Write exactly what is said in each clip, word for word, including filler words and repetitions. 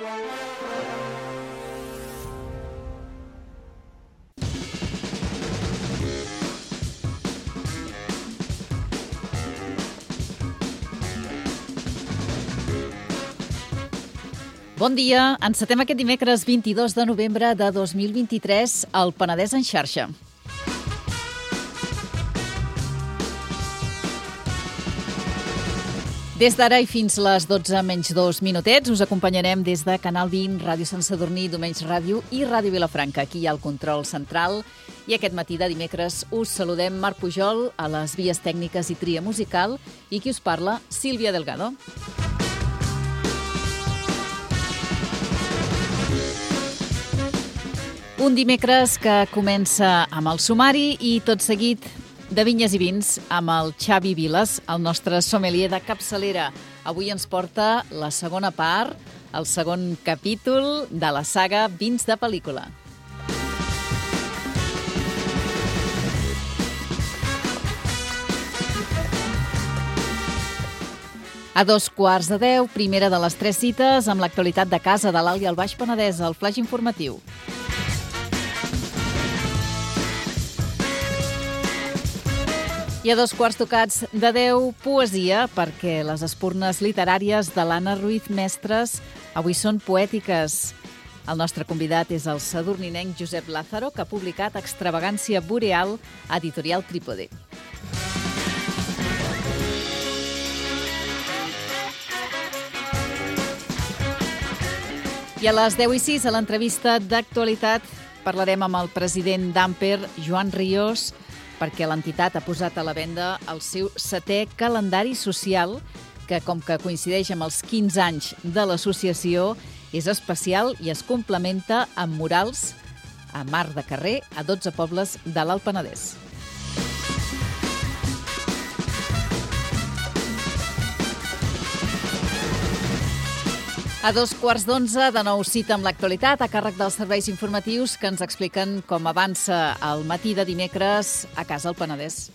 Bon dia, encetem aquest dimecres vint-i-dos de novembre de dos mil vint-i-tres al Penedès en xarxa. Des d'ara i fins les dotze menys dos minutets us acompanyarem des de Canal vint, Ràdio Sant Sadurní, Domenys Ràdio i Ràdio Vilafranca. Aquí hi ha el control central i aquest matí de dimecres us saludem Marc Pujol a les vies tècniques i tria musical i qui us parla, Sílvia Delgado. Un dimecres que comença amb el sumari i tot seguit de vinyes i vins amb el Xavi Viles, el nostre sommelier de capçalera. Avui ens porta la segona part, el segon capítol de la saga Vins de pel·lícula. A dos quarts de deu, primera de les tres cites amb l'actualitat de casa de l'Alt i el Baix Penedès, el flaix informatiu. I a dos quarts tocats de deu, poesia, perquè les espurnes literàries de l'Anna Ruiz Mestres avui són poètiques. El nostre convidat és el sadurninenc Josep Lázaro, que ha publicat Extravagància Boreal a Editorial Trípode. I a les deu i sis, a l'entrevista d'actualitat, parlarem amb el president d'Amper, Joan Ríos, perquè l'entitat ha posat a la venda el seu setè calendari social, que, com que coincideix amb els quinze anys de l'associació, és especial i es complementa amb murals a mar de carrer a dotze pobles de l'Alt Penedès. A dos quarts d'onze, de nou cita amb l'actualitat, a càrrec dels serveis informatius que ens expliquen com avança el matí de dimecres a casa al Penedès.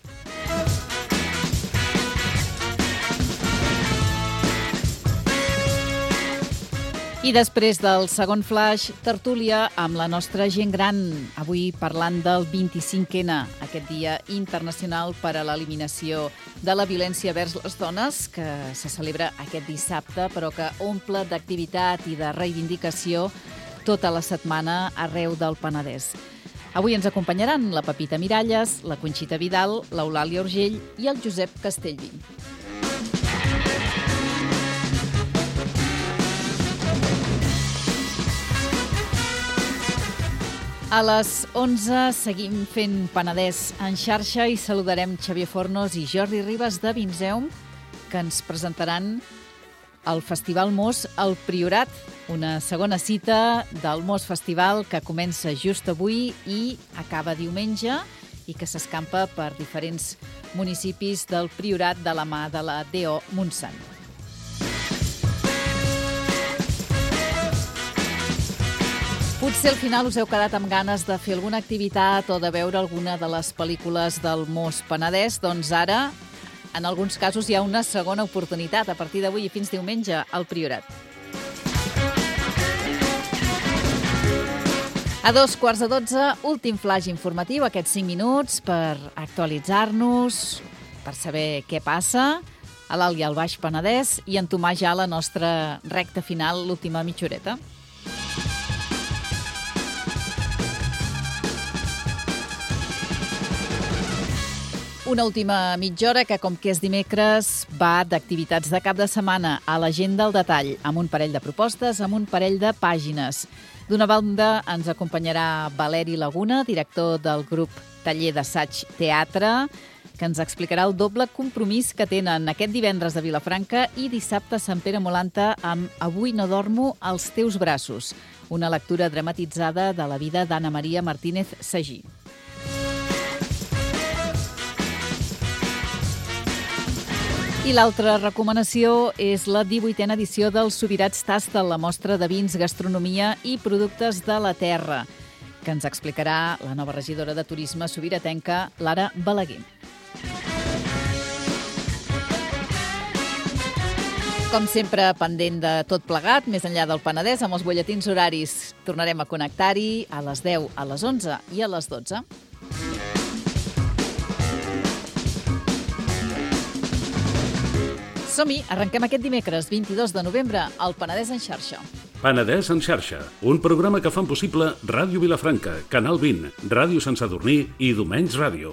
I després del segon flash, tertúlia amb la nostra gent gran, avui parlant del vint-i-cinquè ena, aquest dia internacional per a l'eliminació de la violència vers les dones, que se celebra aquest dissabte, però que omple d'activitat i de reivindicació tota la setmana arreu del Penedès. Avui ens acompanyaran la Pepita Miralles, la Conxita Vidal, l'Eulàlia Urgell i el Josep Castellví. A les onze seguim fent Penedès en xarxa i saludarem Xavier Fornos i Jordi Ribas de Vinzeum, que ens presentaran el Festival Mos al Priorat, una segona cita del Mos Festival que comença just avui i acaba diumenge i que s'escampa per diferents municipis del Priorat de la mà de la D O Montsant. Potser al final us heu quedat amb ganes de fer alguna activitat o de veure alguna de les pel·lícules del Mos Penedès, doncs ara, en alguns casos, hi ha una segona oportunitat a partir d'avui i fins diumenge al Priorat. A dos quarts de dotze, últim flash informatiu, aquests cinc minuts per actualitzar-nos, per saber què passa a l'Alt i al Baix Penedès i entomar ja la nostra recta final, l'última mitja horeta. Una última mitja hora que, com que és dimecres, va d'activitats de cap de setmana a l'agenda al detall, amb un parell de propostes, amb un parell de pàgines. D'una banda ens acompanyarà Valeri Laguna, director del grup Taller d'Assaig Teatre, que ens explicarà el doble compromís que tenen aquest divendres de Vilafranca i dissabte a Sant Pere Molanta amb Avui no dormo als teus braços, una lectura dramatitzada de la vida d'Anna Maria Martínez Sagí. I l'altra recomanació és la divuitena edició del Subirats Tastel, la mostra de vins, gastronomia i productes de la terra, que ens explicarà la nova regidora de Turisme subiratenca, Lara Balaguer. Com sempre, pendent de tot plegat, més enllà del Penedès, amb els butlletins horaris tornarem a connectar-hi a les deu, a les onze i a les dotze. Som-hi, arrenquem aquest dimecres, vint-i-dos de novembre, al Penedès en xarxa. Penedès en xarxa, un programa que fan possible Ràdio Vilafranca, Canal vint, Ràdio Sant Sadurní i Domenys Ràdio.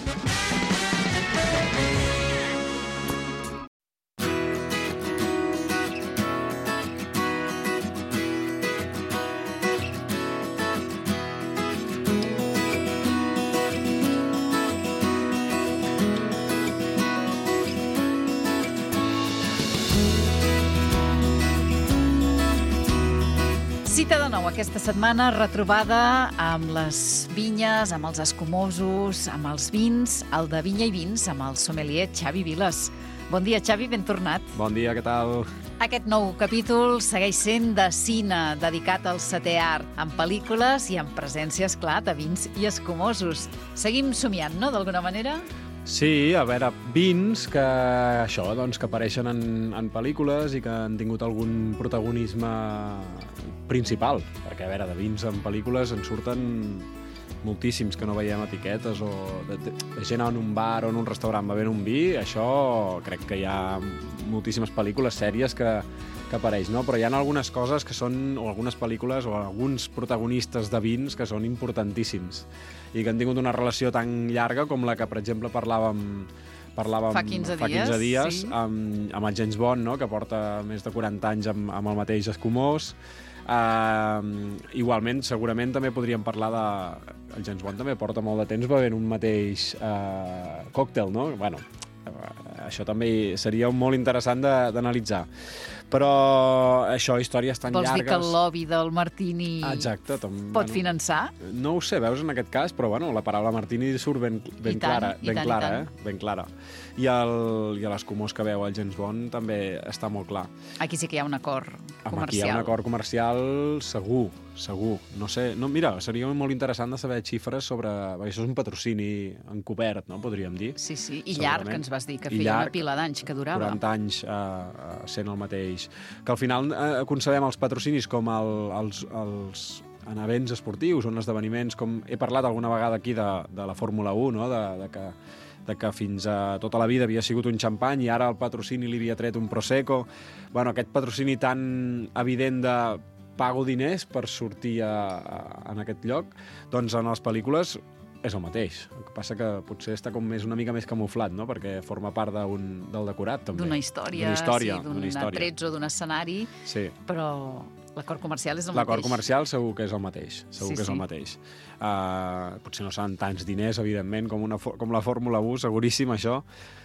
Cita de nou aquesta setmana, retrobada amb les vinyes, amb els escumosos, amb els vins, el de Vinya i Vins, amb el sommelier Xavi Viles. Bon dia, Xavi, ben tornat. Bon dia, què tal? Aquest nou capítol segueix sent de cine, dedicat al setè art, amb pel·lícules i amb presència, esclar, de vins i escumosos. Seguim somiant, no?, d'alguna manera? Sí, a veure, vins que això, doncs, que apareixen en, en pel·lícules i que han tingut algun protagonisme principal, perquè, a veure, de vins en pel·lícules en surten moltíssims que no veiem etiquetes o de, de, de gent en un bar o en un restaurant bevent un vi, això crec que hi ha moltíssimes pel·lícules, sèries que, que apareix, no? Però hi ha algunes coses que són, o algunes pel·lícules o alguns protagonistes de vins que són importantíssims i que han tingut una relació tan llarga com la que, per exemple, parlàvem parlàvem fa quinze fa quinze dies sí. amb, amb el James Bond, no?, que porta més de quaranta anys amb, amb el mateix escumós. Uh, igualment, segurament també podríem parlar de... El James Bond també porta molt de temps bevent un mateix uh, còctel, no? Bueno, uh, això també seria molt interessant d'analitzar. Però això, històries tan Vols llargues... dir que el lobby del Martini Exacte, tom, pot bueno, finançar? No ho sé, veus, en aquest cas, però bueno, la paraula Martini surt ben, ben I tant, clara, i ben tant, clara, i tant. eh? Ben clara. I el, i l'escumós que veu el James Bond també està molt clar. Aquí sí que hi ha un acord Home, comercial. aquí hi ha un acord comercial segur, segur. No sé, no, mira, seria molt interessant de saber xifres sobre... Perquè això és un patrocini encobert, no?, podríem dir. Sí, sí, i Segurament. llarg, ens vas dir, que I feia llarg, una pila d'anys que durava. quaranta anys eh, sent el mateix. Que al final eh, concebem els patrocinis com el, els, els en events esportius o en esdeveniments, com he parlat alguna vegada aquí de, de la Fórmula u, no?, de, de que de que fins a tota la vida havia sigut un xampany i ara el patrocini li havia tret un Prosecco. Bueno, aquest patrocini tan evident de pago diners per sortir a, a, en aquest lloc, doncs en les pel·lícules és el mateix. El que passa que potser està com més una mica més camuflat, no?, perquè forma part d'un, del decorat, també. D'una història, D'una història, sí, d'un d'una història. atrets o d'un escenari, Sí. però l'acord comercial és el L'acord mateix. comercial segur que és el mateix. Segur Sí, que és sí. el mateix. Uh, potser no seran tants diners, evidentment, com, una, com la Fórmula u, seguríssim, això,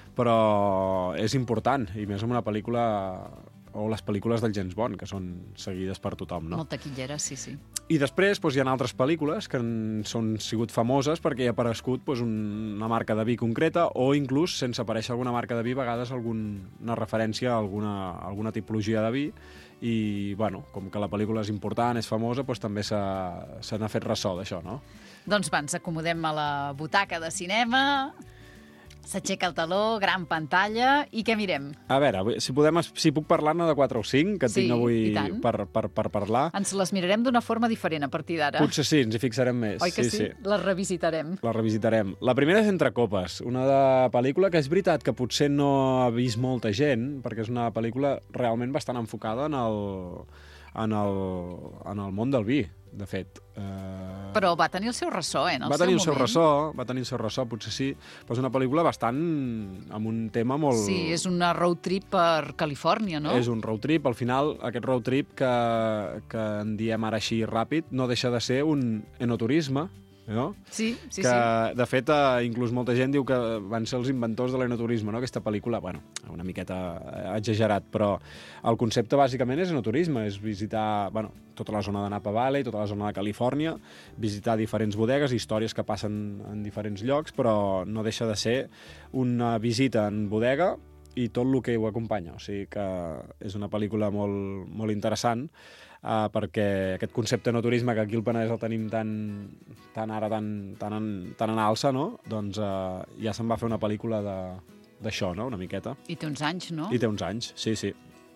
però és important, i més en una pel·lícula o les pel·lícules del James Bond, que són seguides per tothom, no? Molt taquilleres, sí, sí. I després doncs, hi ha altres pel·lícules que han són sigut famoses perquè hi ha aparegut doncs, una marca de vi concreta o inclús, sense aparèixer alguna marca de vi, a vegades algun, una referència a alguna, a alguna tipologia de vi i, bueno, com que la pel·lícula és important, és famosa, doncs també se n'ha fet ressò d'això, no? Doncs va, ens acomodem a la butaca de cinema, s'aixeca el taló, gran pantalla, i què mirem? A veure, si, podem, si puc parlar-ne de quatre o cinc, que Sí, tinc avui i tant. per, per, per parlar. Ens les mirarem d'una forma diferent a partir d'ara. Potser sí, ens hi fixarem més. Oi que sí? sí? Les revisitarem. La revisitarem. La primera és Entre copes, una de pel·lícula que és veritat que potser no ha vist molta gent, perquè és una pel·lícula realment bastant enfocada en el, en el, en el món del vi, de fet. Uh... Però va tenir el seu ressò, eh, en el va seu tenir el seu moment. ressò, va tenir el seu ressò, potser sí, però és una pel·lícula bastant amb un tema molt... Sí, és una road trip per Califòrnia, no? És un road trip. Al final, aquest road trip que, que en diem ara així ràpid no deixa de ser un enoturisme, no? Sí, sí, que, sí. de fet, eh, inclús molta gent diu que van ser els inventors de l'enoturisme, no? Aquesta pel·lícula, bueno, una miqueta exagerat, però el concepte bàsicament és enoturisme, és visitar, bueno, tota la zona de Napa Valley, tota la zona de Califòrnia, visitar diferents bodegues, històries que passen en diferents llocs, però no deixa de ser una visita en bodega i tot el que ho acompanya. O sigui que és una pel·lícula molt, molt interessant, uh, perquè aquest concepte no turisme, que aquí al Penedès el tenim tan, tan ara, tan, tan, en, tan en alça, no? Doncs uh, ja se'n va fer una pel·lícula d'això, no? Una miqueta. I té uns anys, no? I té uns anys, sí, sí.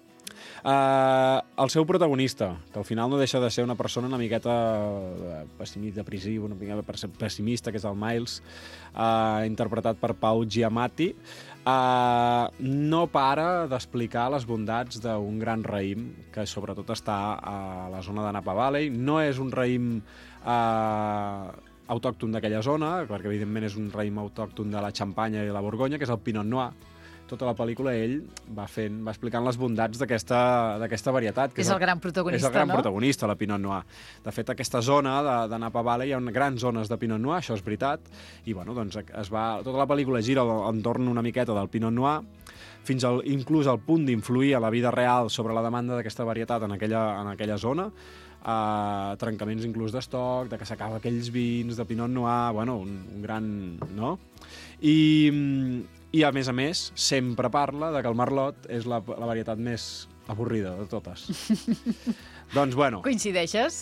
Uh, el seu protagonista, que al final no deixa de ser una persona una miqueta pessimista, depressiva, una miqueta pessimista, que és el Miles, uh, interpretat per Pau Giamatti, uh, no para d'explicar les bondats d'un gran raïm que sobretot està a la zona de Napa Valley. No és un raïm uh, autòcton d'aquella zona, perquè evidentment és un raïm autòcton de la Xampanya i la Borgonya, que és el Pinot Noir. Tota la pel·lícula ell va fent, va explicant les bondats d'aquesta varietat. Que és el gran protagonista, no? És el gran no? protagonista, la Pinot Noir. De fet, aquesta zona de, de Napa Valley hi ha grans zones de Pinot Noir, això és veritat, i bueno, doncs es va, tota la pel·lícula gira entorn una miqueta del Pinot Noir, fins al, inclús al punt d'influir a la vida real sobre la demanda d'aquesta varietat en aquella, en aquella zona, Uh, trencaments inclús d'estoc, de que s'acaba aquells vins de Pinot Noir, bueno, un, un gran... no? I, I a més a més, sempre parla de que el Merlot és la, la varietat més avorrida de totes. Doncs, bueno... Coincideixes?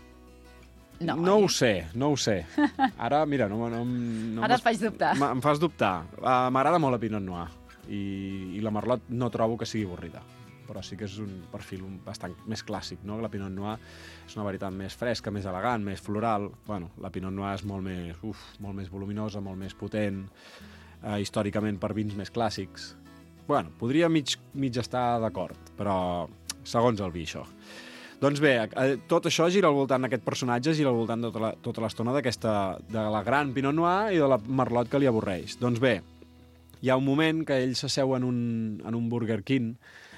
No, no ho sé, no ho sé. Ara, mira, no... no, no Ara et faig dubtar. Em fas dubtar. Uh, M'agrada molt la Pinot Noir i, i la Merlot no trobo que sigui avorrida, però sí que és un perfil bastant més clàssic, no? La Pinot Noir és una varietat més fresca, més elegant, més floral. Bueno, la Pinot Noir és molt més, uf, molt més voluminosa, molt més potent, eh, històricament per vins més clàssics. Bueno, podria mig, mig estar d'acord, però segons el vi, això. Doncs bé, tot això gira al voltant d'aquest personatge, gira al voltant tota la, tota l'estona d'aquesta, de la gran Pinot Noir i de la Merlot que li avorreix. Doncs bé, hi ha un moment que ell s'asseu en un, en un Burger King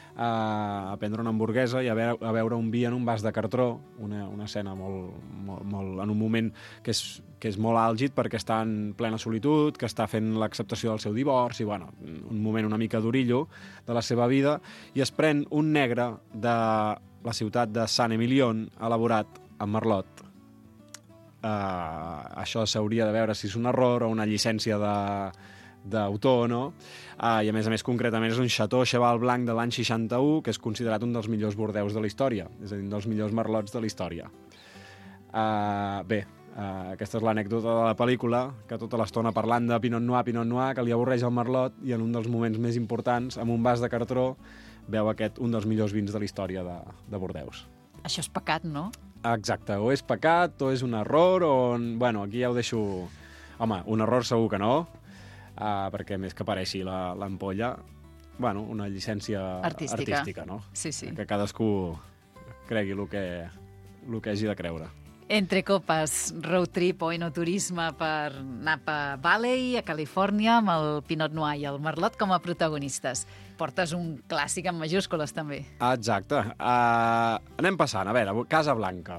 a prendre una hamburguesa i a veure, a veure un vi en un vas de cartró, una, una escena molt, molt, molt, en un moment que és, que és molt àlgid perquè està en plena solitud, que està fent l'acceptació del seu divorci, bueno, un moment una mica d'orillo de la seva vida, i es pren un negre de la ciutat de San Emilion elaborat amb Merlot. Uh, això s'hauria de veure si és un error o una llicència de d'autor, no? Uh, I a més a més, concretament, és un Chateau Cheval Blanc de l'any seixanta-u, que és considerat un dels millors bordeus de la història, és a dir, un dels millors merlots de la història. Uh, bé, uh, aquesta és l'anècdota de la pel·lícula, que tota l'estona parlant de Pinot Noir, Pinot Noir, que li avorreix el merlot, i en un dels moments més importants, amb un vas de cartró, veu aquest, un dels millors vins de la història de, de Bordeus. Això és pecat, no? Exacte, o és pecat, o és un error, o... Bueno, aquí ja ho deixo... Home, un error segur que no, Uh, perquè més que apareixi l'ampolla, bueno, una llicència artística, artística no? Sí, sí. Que cadascú cregui el que, el que hagi de creure. Entre copes, road trip o enoturisme per Napa Valley, a Califòrnia, amb el Pinot Noir i el Merlot com a protagonistes. Portes un clàssic en majúscules, també. Exacte. Uh, anem passant. A veure, Casa Blanca.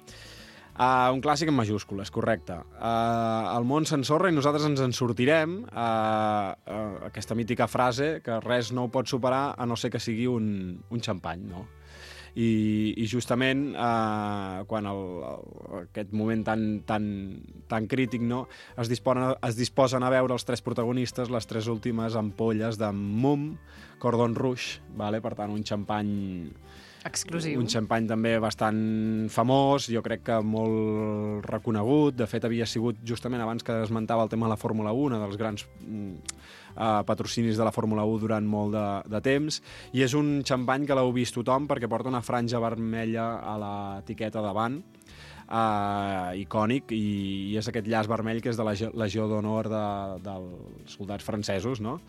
Uh, un clàssic en majúscules, correcte. Uh, el món s'ensorra i nosaltres ens en sortirem. Uh, uh, aquesta mítica frase que res no ho pot superar a no ser que sigui un, un xampany, no? I, i justament uh, quan el, el, aquest moment tan, tan, tan crític, no, es, disposen, es disposen a veure els tres protagonistes les tres últimes ampolles de Mumm Cordon Rouge, vale? Per tant, un xampany... exclusiu. Un xampany també bastant famós, jo crec que molt reconegut. De fet, havia sigut justament abans que esmentava el tema de la Fórmula u, una dels grans uh, patrocinis de la Fórmula u durant molt de, de temps. I és un xampany que l'heu vist tothom perquè porta una franja vermella a l'etiqueta davant, uh, icònic, i, i és aquest llaç vermell que és de la Legió d'Honor de, dels soldats francesos, no?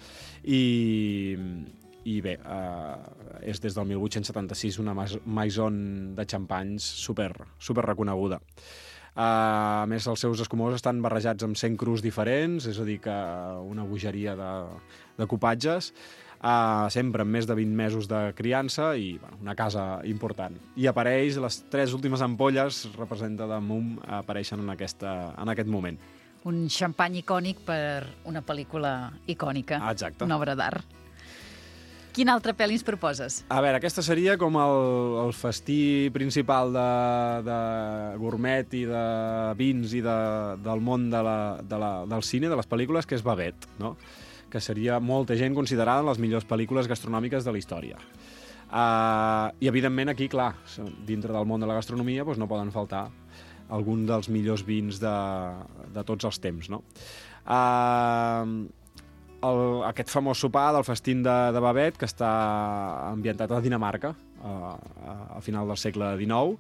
I... I bé, eh, és des del mil vuit-cents setanta-sis una maison de xampanys super, super reconeguda. Uh, a més, els seus escumosos estan barrejats amb cent crus diferents, és a dir, que una bogeria de, de copatges, uh, sempre amb més de vint mesos de criança i bueno, una casa important. I apareix, les tres últimes ampolles, representa de Mumm, apareixen en, aquesta, en aquest moment. Un xampany icònic per una pel·lícula icònica. Ah, exacte. Una obra d'art. Quin altre pel·li ens proposes? A veure, aquesta seria com el, el festí principal de, de gourmet i de vins i de, del món de la, de la, del cine, de les pel·lícules, que és Babette, no? Que seria molta gent considerada les millors pel·lícules gastronòmiques de la història. Uh, I, evidentment, aquí, clar, dintre del món de la gastronomia doncs no poden faltar alguns dels millors vins de, de tots els temps, no? Uh, el, aquest famós sopar del festín de, de Babet, que està ambientat a Dinamarca, a, a, a final del segle dinou.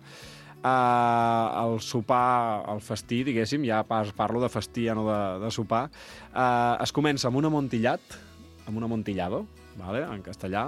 Uh, el sopar, el festí, diguéssim, ja pas, parlo de festí, ja no de, de sopar, uh, es comença amb un amontillat, amb un amontillado, vale, en castellà.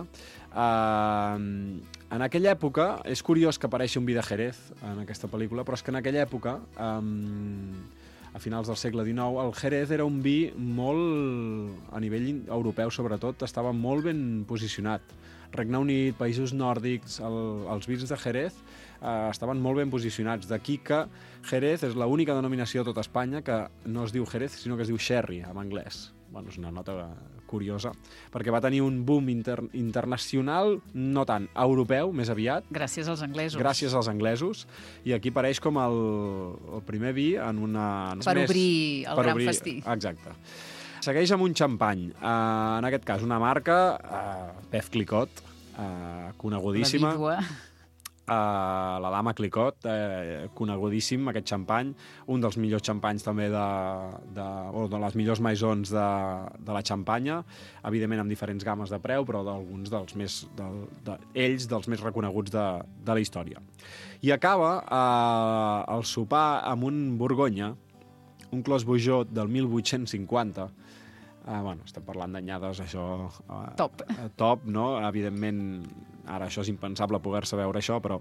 Uh, en aquella època, és curiós que apareixi un vi de Jerez en aquesta pel·lícula, però és que en aquella època, um, a finals del segle dinou, el Jerez era un vi molt, a nivell europeu sobretot, estava molt ben posicionat. Regne Unit, països nòrdics, el, els vins de Jerez eh, estaven molt ben posicionats. D'aquí que Jerez és l'única denominació de tota Espanya que no es diu Jerez, sinó que es diu sherry, en anglès. Bueno, és una nota curiosa, perquè va tenir un boom inter internacional, no tant europeu, més aviat. Gràcies als anglesos. Gràcies als anglesos. I aquí apareix com el, el primer vi en una... Per més, obrir el per gran obrir, festí. Exacte. Segueix amb un xampany. Uh, en aquest cas, una marca, uh, Pef Clicquot, uh, conegudíssima. La vídua. Uh, la dama Clicquot, uh, conegudíssim, aquest xampany, un dels millors xampanys també de, de, o de les millors maisons de, de la Xampanya, evidentment amb diferents games de preu, però d'alguns dels més, de, de, ells dels més reconeguts de, de la història. I acaba uh, el sopar amb un Borgonya, un Clos Vougeot del mil vuit-cents cinquanta. Uh, bueno, estem parlant d'anyades, això... Uh, top. Uh, top, no? Evidentment, ara això és impensable poder-se veure això, però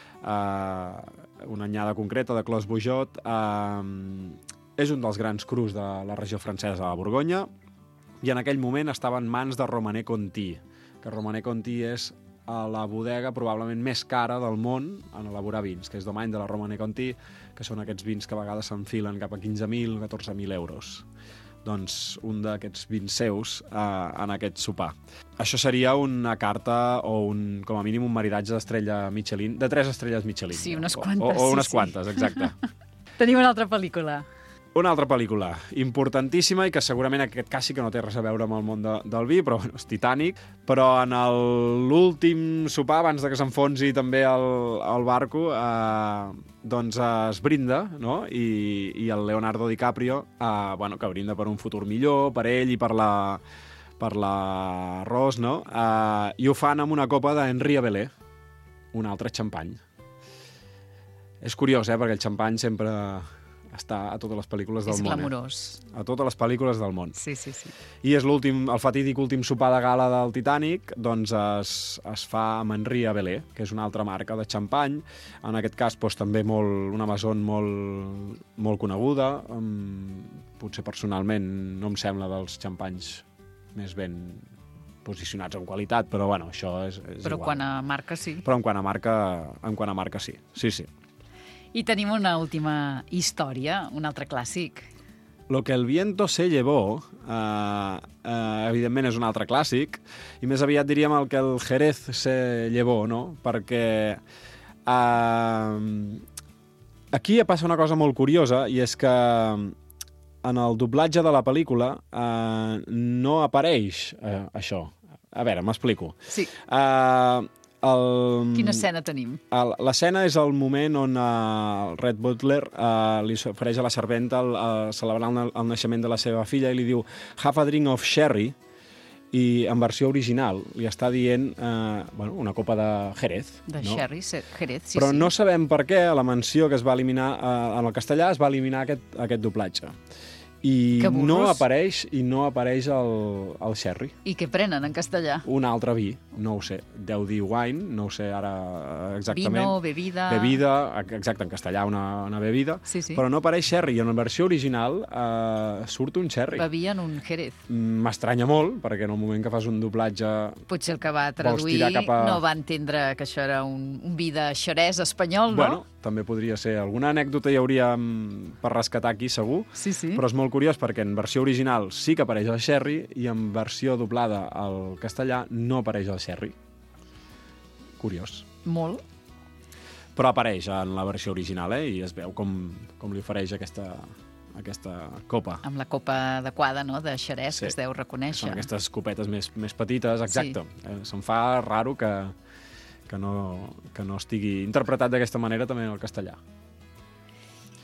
uh, una anyada concreta de Clos Vougeot uh, és un dels grans crus de la regió francesa de la Borgonya, i en aquell moment estava en mans de Romanée Conti, que Romanée Conti és a la bodega probablement més cara del món en elaborar vins, que és Domaine de la Romanée Conti, que són aquests vins que a vegades s'enfilen cap a quinze mil, catorze mil euros. Doncs un d'aquests vins seus eh, en aquest sopar. Això seria una carta o un, com a mínim un maridatge d'estrella Michelin, de tres estrelles Michelin. Sí, unes quantes. O, o unes sí, quantes, sí. exacte. Tenim una altra pel·lícula. Una altra pel·lícula importantíssima i que segurament en aquest cas sí que no té res a veure amb el món de, del vi, però bueno, és Titanic. Però en l'últim sopar, abans de que s'enfonsi també el, el barco, eh, doncs eh, es brinda, no? I, i el Leonardo DiCaprio, eh, bueno, que brinda per un futur millor, per ell i per la per la Rose, no? Eh, I ho fan amb una copa d'Henri Abelé, un altre xampany. És curiós, eh? Perquè el xampany sempre està a totes les pel·lícules del és món. És glamurós. Eh? A totes les pel·lícules del món. Sí, sí, sí. I és l'últim, el fatídic últim sopar de gala del Titanic, doncs es, es fa amb Henri Abelé, que és una altra marca de xampany. En aquest cas, doncs, també molt, una maison molt, molt coneguda. Um, potser personalment no em sembla dels xampanys més ben posicionats en qualitat, però bueno, això és, és però igual. Quan a marca sí. Però en quant a marca, en quant a marca sí. Sí, sí. I tenim una última història, un altre clàssic. Lo que el viento se llevó, eh, eh, evidentment és un altre clàssic, i més aviat diríem el que el Jerez se llevó, no? Perquè eh, aquí passa una cosa molt curiosa, i és que en el doblatge de la pel·lícula eh, no apareix eh, això. A veure, m'explico. Sí. Eh, El... Quina escena tenim? L'escena és el moment on uh, el Red Butler uh, li ofereix a la serventa el, uh, celebrar el, el naixement de la seva filla i li diu "Have a drink of sherry", i en versió original li està dient uh, bueno, una copa de Jerez. De no? sherry, Jerez, sí, Però sí. no sabem per què a la menció que es va eliminar uh, en el castellà es va eliminar aquest, aquest doblatge. I no apareix i no apareix el, el sherry. I què prenen en castellà? Un altre vi, no ho sé, deu dir wine, no ho sé ara exactament. Vino, bebida... Bebida, exacte, en castellà una, una bebida, sí, sí. Però no apareix sherry, i en la versió original eh, surt un sherry. Bevien un Jerez. M'estranya molt, perquè en el moment que fas un doblatge... Potser el que va traduir cap a... no va entendre que això era un, un vi de xerès espanyol, no? Bueno, també podria ser. Alguna anècdota hi hauria per rescatar aquí, segur. Sí, sí. Però és molt curiós perquè en versió original sí que apareix el sherry i en versió doblada al castellà no apareix el sherry. Curiós. Molt. Però apareix en la versió original, eh? I es veu com, com li ofereix aquesta, aquesta copa. Amb la copa adequada, no?, de xerès, sí, que es deu reconèixer. Són aquestes copetes més, més petites, exacte. Sí. Eh, se'm fa raro que, que, no, que no estigui interpretat d'aquesta manera també en el castellà.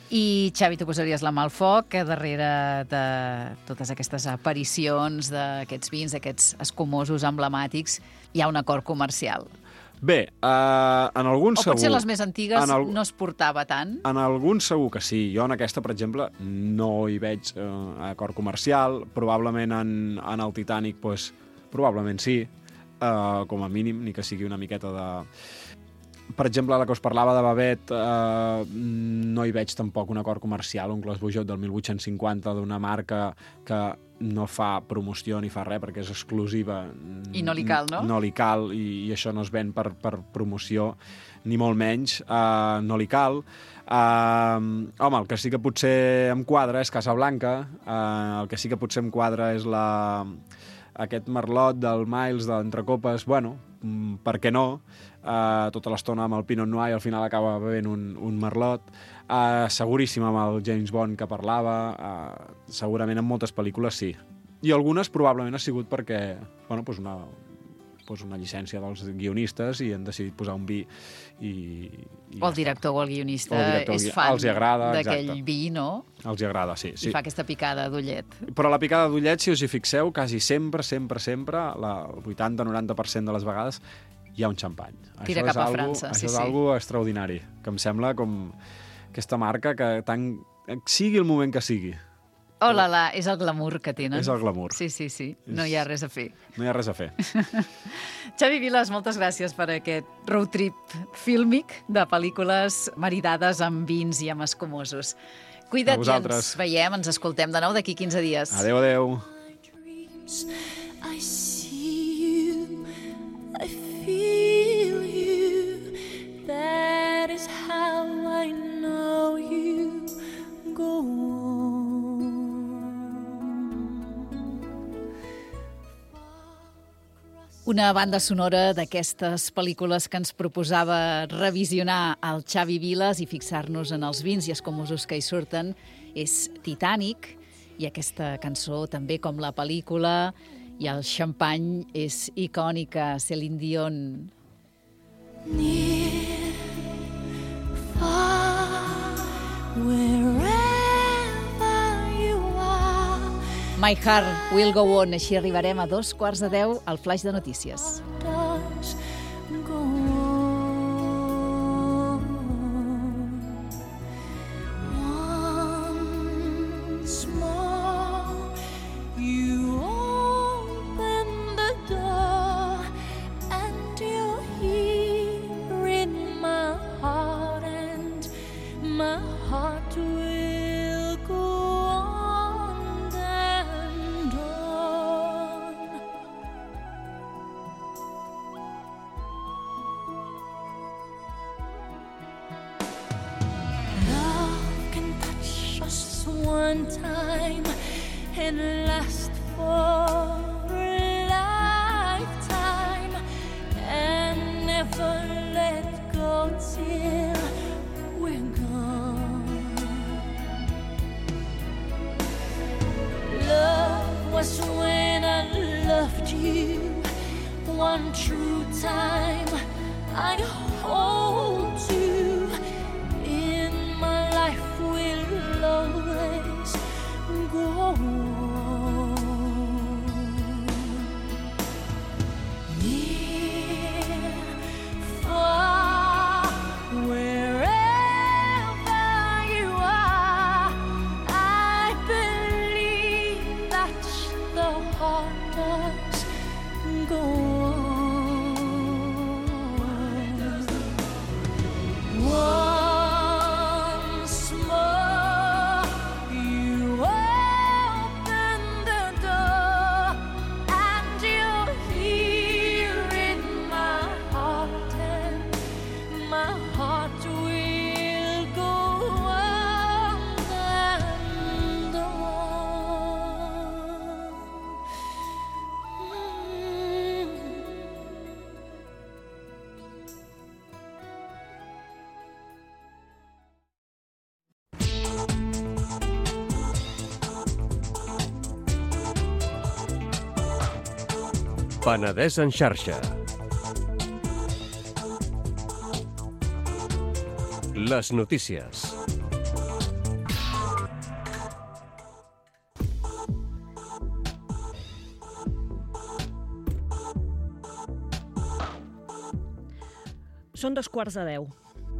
I, Xavi, tu posaries la mà al foc, que darrere de totes aquestes aparicions d'aquests vins, d'aquests escumosos emblemàtics, hi ha un acord comercial. Bé, uh, en algun o segur... O potser les més antigues el... no es portava tant? En algun segur que sí. Jo en aquesta, per exemple, no hi veig uh, acord comercial. Probablement en, en el Titanic, pues, probablement sí, uh, com a mínim, ni que sigui una miqueta de... Per exemple, la que us parlava de Babet, eh, no hi veig tampoc un acord comercial, un Clos Vougeot del mil vuit-cents cinquanta d'una marca que no fa promoció ni fa res perquè és exclusiva. I no li cal, no? No li cal, i, i això no es ven per, per promoció, ni molt menys. Eh, no li cal. Eh, home, el que sí que potser em quadra és Casablanca, eh, el que sí que potser em quadra és la... aquest merlot del Miles d'Entre Copes. Bueno, per què no? Uh, tota l'estona amb el Pinot Noir i al final acaba bevent un, un merlot. Uh, seguríssim amb el James Bond que parlava, uh, segurament en moltes pel·lícules sí. I algunes probablement ha sigut perquè, bueno, pues una, pues una llicència dels guionistes i han decidit posar un vi i... i o el director o el guionista el director, és fan d'aquell vi, no? Els hi agrada, sí, sí. I fa aquesta picada d'ullet. Però la picada d'ullet, si us hi fixeu, quasi sempre, sempre, sempre, la, el vuitanta noranta per cent de les vegades, hi ha un xampany. Tira això cap a algo, França, això sí, és sí. algo extraordinari, que em sembla com aquesta marca que tant, sigui el moment que sigui. Oh la la, és el glamour que tenen. És el glamour. Sí, sí, sí, no hi ha res a fer. No hi ha res a fer. Xavi Vilas, moltes gràcies per aquest road trip fílmic de pel·lícules maridades amb vins i amb escumosos. Cuida't i ens veiem, ens escoltem de nou d'aquí quinze dies. Adéu, adéu. I see you, I feel you, that is how I know you go on. Una banda sonora d'aquestes pel·lícules que ens proposava revisionar el Xavi Vilas i fixar-nos en els vins i escumosos que hi surten és Titanic, i aquesta cançó també com la pel·lícula i el xampany és icònica, Celine Dion. Near, far, wherever you are. My Heart Will Go On. Així arribarem a dos quarts de deu al Flaix de Notícies. Does go on. Once more, you open the door, and you're here in my heart, and my heart will go on and on. Love can touch us one time and last for a lifetime, and never let go till we're gone. Love was when I loved you one true time. I hold you in my life, will always go on. Near, far, wherever you are, I believe that the heart does go on. Once more, you open the door, and you're here in my heart, and my heart will go on and on. Mm. Penedès en xarxa. Les notícies. Són dos quarts de deu.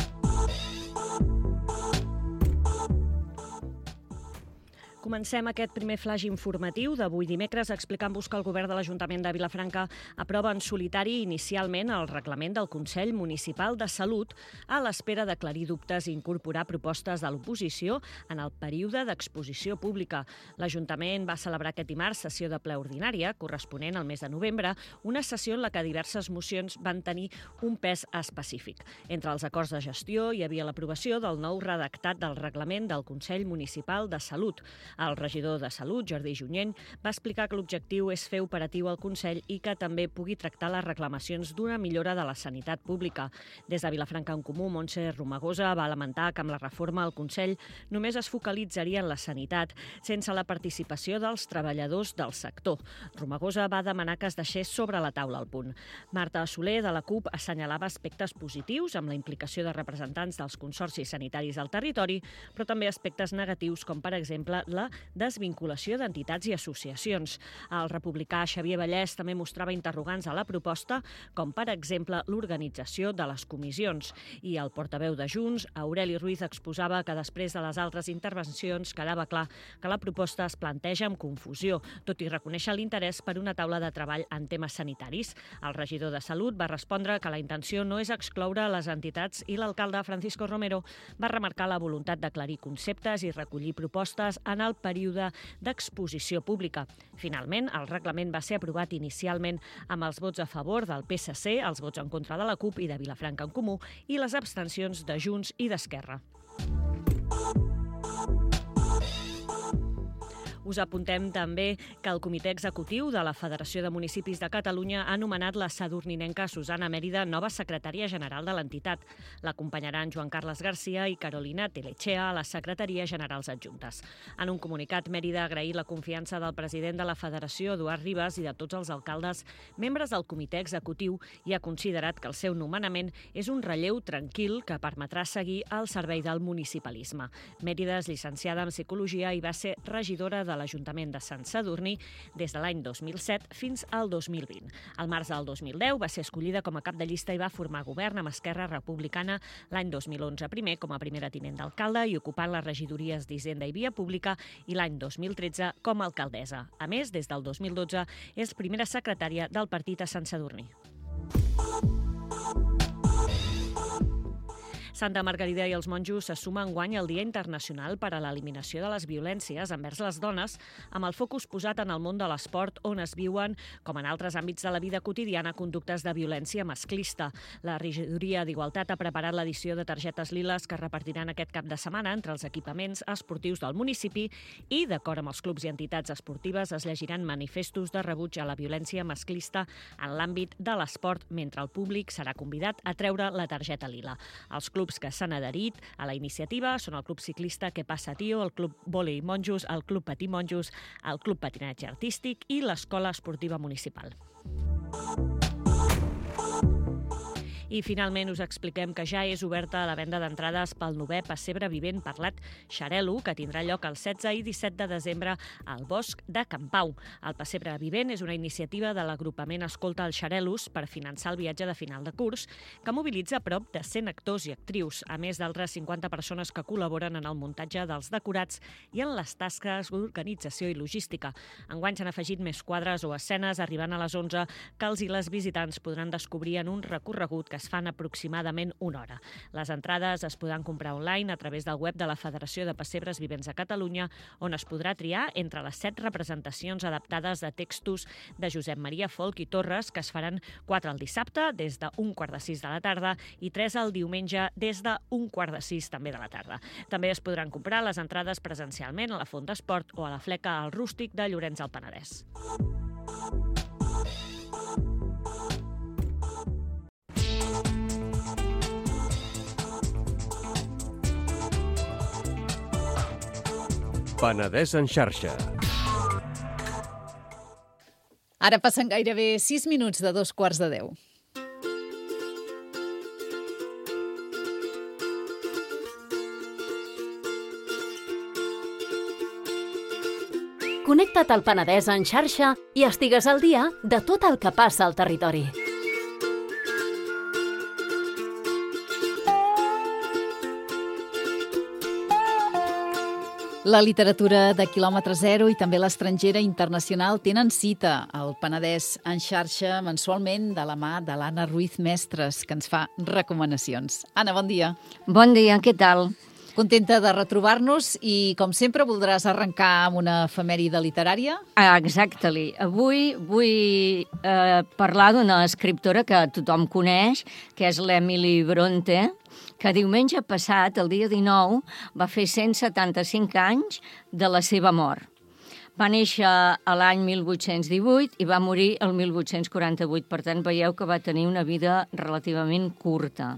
Comencem aquest primer flash informatiu d'avui dimecres explicant-vos que el govern de l'Ajuntament de Vilafranca aprova en solitari inicialment el reglament del Consell Municipal de Salut a l'espera d'aclarir dubtes i incorporar propostes de l'oposició en el període d'exposició pública. L'Ajuntament va celebrar aquest dimarts sessió de ple ordinària, corresponent al mes de novembre, una sessió en la que diverses mocions van tenir un pes específic. Entre els acords de gestió hi havia l'aprovació del nou redactat del reglament del Consell Municipal de Salut. El regidor de Salut, Jordi Junyent, va explicar que l'objectiu és fer operatiu el Consell i que també pugui tractar les reclamacions d'una millora de la sanitat pública. Des de Vilafranca en Comú, Montse Romagosa va lamentar que amb la reforma el Consell només es focalitzaria en la sanitat, sense la participació dels treballadors del sector. Romagosa va demanar que es deixés sobre la taula el punt. Marta Soler, de la CUP, assenyalava aspectes positius amb la implicació de representants dels consorcis sanitaris al territori, però també aspectes negatius, com per exemple la desvinculació d'entitats i associacions. El republicà Xavier Vallès també mostrava interrogants a la proposta, com per exemple l'organització de les comissions. I el portaveu de Junts, Aureli Ruiz, exposava que després de les altres intervencions quedava clar que la proposta es planteja amb confusió, tot i reconèixer l'interès per una taula de treball en temes sanitaris. El regidor de Salut va respondre que la intenció no és excloure les entitats i l'alcalde Francisco Romero va remarcar la voluntat d'aclarir conceptes i recollir propostes en el període d'exposició pública. Finalment, el reglament va ser aprovat inicialment amb els vots a favor del P S C, els vots en contra de la CUP i de Vilafranca en Comú i les abstencions de Junts i d'Esquerra. Us apuntem també que el Comitè Executiu de la Federació de Municipis de Catalunya ha nomenat la sadurninenca Susana Mèrida nova secretària general de l'entitat. L'acompanyaran Joan Carles Garcia i Carolina Telechea a les secretaries generals adjuntes. En un comunicat, Mèrida ha agraït la confiança del president de la Federació, Eduard Ribas, i de tots els alcaldes, membres del Comitè Executiu, i ha considerat que el seu nomenament és un relleu tranquil que permetrà seguir al servei del municipalisme. Mèrida és llicenciada en Psicologia i va ser regidora de l'Ajuntament de Sant Sadurní des de l'any dos mil set fins al dos mil vint. Al març del dos mil deu va ser escollida com a cap de llista i va formar govern amb Esquerra Republicana, l'any dos mil onze primer com a primera tinent d'alcalde i ocupant les regidories d'Hisenda i Via Pública i l'any dos mil tretze com a alcaldessa. A més, des del dos mil dotze és primera secretària del partit a Sant Sadurní. Santa Margarida i els monjos se suma enguany al Dia Internacional per a l'eliminació de les violències envers les dones, amb el focus posat en el món de l'esport, on es viuen, com en altres àmbits de la vida quotidiana, conductes de violència masclista. La regidoria d'Igualtat ha preparat l'edició de targetes liles que repartiran aquest cap de setmana entre els equipaments esportius del municipi i, d'acord amb els clubs i entitats esportives, es llegiran manifestos de rebuig a la violència masclista en l'àmbit de l'esport, mentre el públic serà convidat a treure la targeta lila. Els clubs que s'han adherit a la iniciativa són el Club Ciclista Que Passa Tio, el Club Vòlei Monjos, el Club Patí Monjos, el Club Patinatge Artístic i l'Escola Esportiva Municipal. I finalment us expliquem que ja és oberta la venda d'entrades pel novè Pessebre Vivent Parlat Xarel·lo, que tindrà lloc el setze i disset de desembre al Bosc de Can Pau. El Pessebre Vivent és una iniciativa de l'agrupament Escolta els Xarel·los per finançar el viatge de final de curs, que mobilitza prop de cent actors i actrius, a més d'altres cinquanta persones que col·laboren en el muntatge dels decorats i en les tasques d'organització i logística. Enguany s'han afegit més quadres o escenes, arribant a les onze, que els i les visitants podran descobrir en un recorregut que es fan aproximadament una hora. Les entrades es podran comprar online a través del web de la Federació de Pessebres Vivents de Catalunya, on es podrà triar entre les set representacions adaptades de textos de Josep Maria Folch i Torres, que es faran quatre el dissabte, des d'un quart de sis de la tarda, i tres el diumenge, des d'un quart de sis també de la tarda. També es podran comprar les entrades presencialment a la Font d'Esport o a la Fleca al Rústic de Llorenç del Penedès. Penedès en xarxa. Ara passen gairebé sis minuts de dos quarts de deu. Connecta't al Penedès en xarxa i estigues al dia de tot el que passa al territori. La literatura de quilòmetre zero i també l'estrangera internacional tenen cita al Penedès en xarxa mensualment de la mà de l'Anna Ruiz Mestres, que ens fa recomanacions. Anna, bon dia. Bon dia, què tal? Contenta de retrobar-nos i, com sempre, voldràs arrencar amb una efemèride literària? Ah, exactly. Avui vull eh, parlar d'una escriptora que tothom coneix, que és l'Emily Bronte, que diumenge passat, el dia dinou, va fer cent setanta-cinc anys de la seva mort. Va néixer a l'any mil vuit-cents divuit i va morir el mil vuit-cents quaranta-vuit. Per tant, veieu que va tenir una vida relativament curta.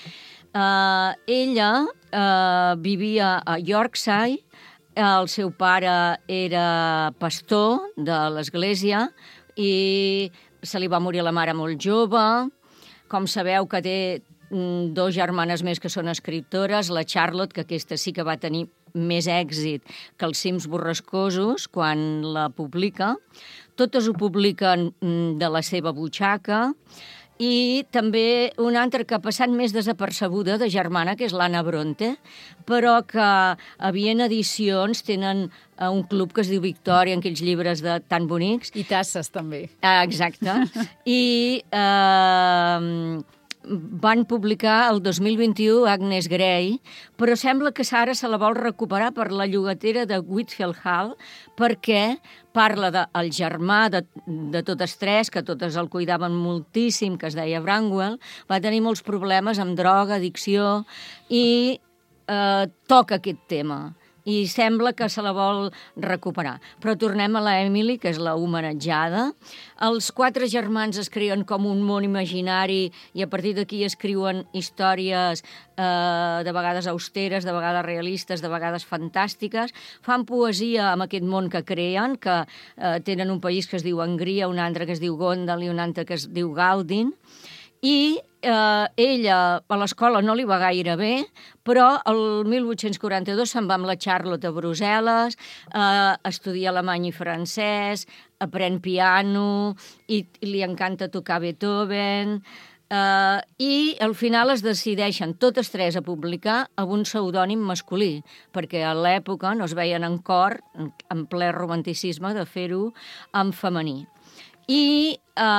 Uh, ella uh, vivia a Yorkshire, el seu pare era pastor de l'església i se li va morir la mare molt jove. Com sabeu que té mm, dos germanes més que són escriptores, la Charlotte, que aquesta sí que va tenir més èxit que els cims borrascosos quan la publica. Totes ho publiquen mm, de la seva butxaca. I també una altra que ha passat més desapercebuda de germana, que és l'Anna Bronte, però que a Viena Edicions tenen un club que es diu Victòria, en aquells llibres de, tan bonics. I tasses, també. Ah, exacte. I eh, van publicar el dos mil vint-i-u Agnes Grey, però sembla que ara se la vol recuperar per la llogatera de Whitfield Hall, perquè parla del germà de, de totes tres, que totes el cuidaven moltíssim, que es deia Branwell, va tenir molts problemes amb droga, addicció, i eh, toca aquest tema. I sembla que se la vol recuperar. Però tornem a la Emily, que és la homenatjada. Els quatre germans es creen com un món imaginari i a partir d'aquí escriuen històries eh, de vegades austeres, de vegades realistes, de vegades fantàstiques. Fan poesia amb aquest món que creen, que eh, tenen un país que es diu Hongria, un altre que es diu Gondal i un altre que es diu Galdin. I eh, ella a l'escola no li va gaire bé, però el mil vuit-cents quaranta-dos se'n va amb la Charlotte a Brussel·les, eh, estudia alemany i francès, aprèn piano i, i li encanta tocar Beethoven, eh, i al final es decideixen totes tres a publicar amb un pseudònim masculí, perquè a l'època no es veien en cor, en ple romanticisme, de fer-ho en femení. I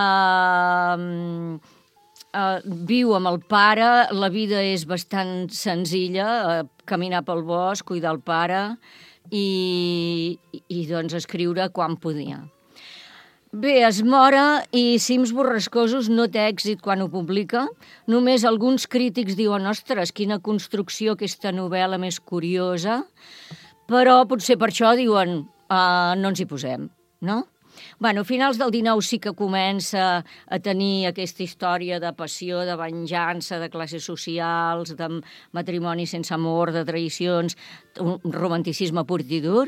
Eh, Uh, viu amb el pare, la vida és bastant senzilla, uh, caminar pel bosc, cuidar el pare i, i, i doncs escriure quan podia. Bé, es mora i Cims borrascosos no té èxit quan ho publica. Només alguns crítics diuen, ostres, quina construcció, aquesta novel·la més curiosa, però potser per això diuen, uh, no ens hi posem, no? Bueno, a finals del dinou sí que comença a tenir aquesta història de passió, de venjança, de classes socials, de matrimoni sense amor, de traïcions, un romanticisme pur i dur.